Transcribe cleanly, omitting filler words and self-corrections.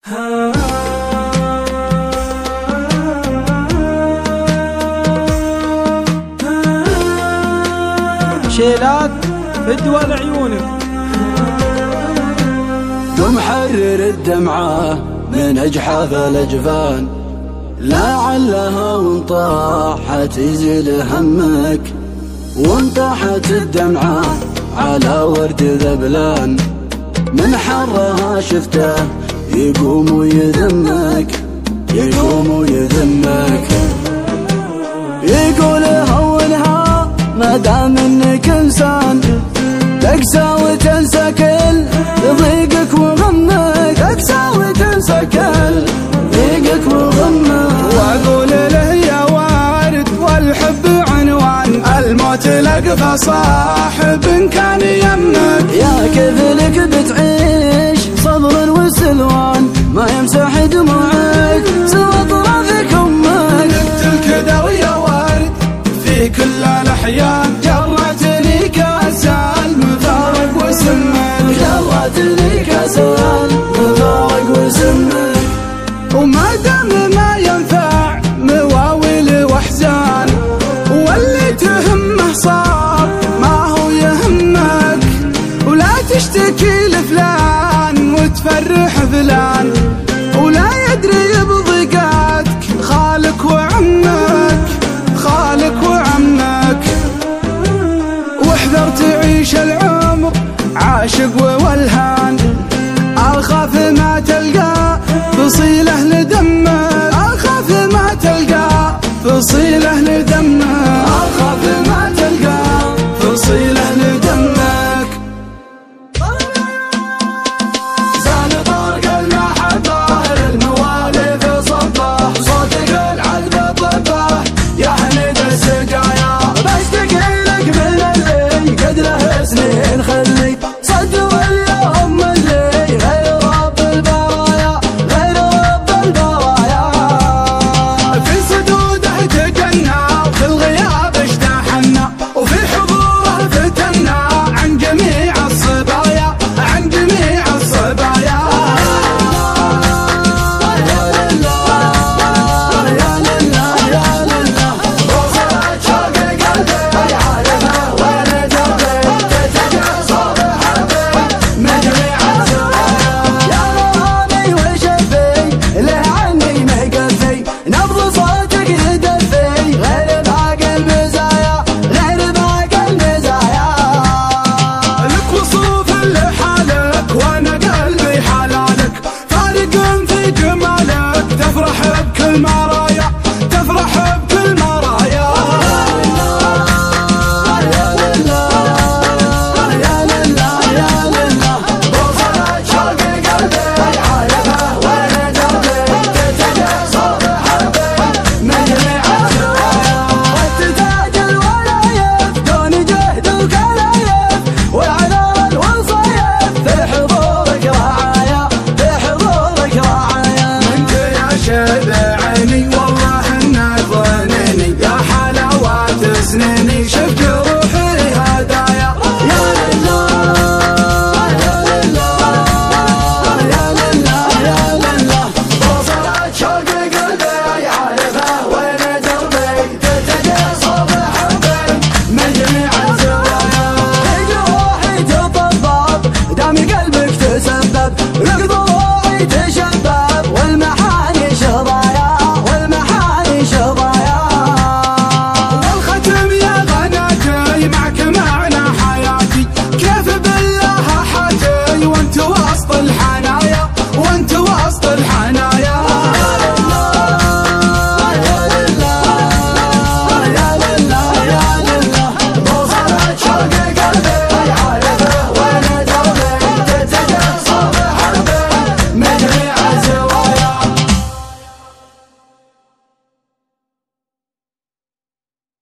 شيلات فدوى لعيونك. قم حرر الدمعة من أجحاف الأجفان، لعلها وانطاحت يزيل همك، وانطاحت الدمعة على ورد ذبلان، من حرها شفته يقوم ويذمك، يقوم ويذمك، يقول هونها ما دام انك انسان، تقسى وتنسى كل ضيقك وغمك، تقسى وتنسى كل ضيقك وغمك. واقول له يا وارد والحب عنوان، الموت لقفه صاحب كان يمك، يا كيف لك بتعيش صبر وسلوان، ما يمسح دموعك سوى طرفك امك. قلت الكذا ويا وارد في كل الاحيان، جرتني كاس المفارق وسمك، جرتني كاس المفارق وسمك. وما دام ما ينفع مواويل واحزان، واللي تهمه صار ما هو يهمك، ولا تشتكي لفلان وتفرح فلان، ولا يدري بضيقاتك خالك وعمك، خالك وعمك. واحذر تعيش العمر عاشق وولهان، اخاف ما تلقى فصيله لدمك، اخاف ما تلقى فصيله لدمك.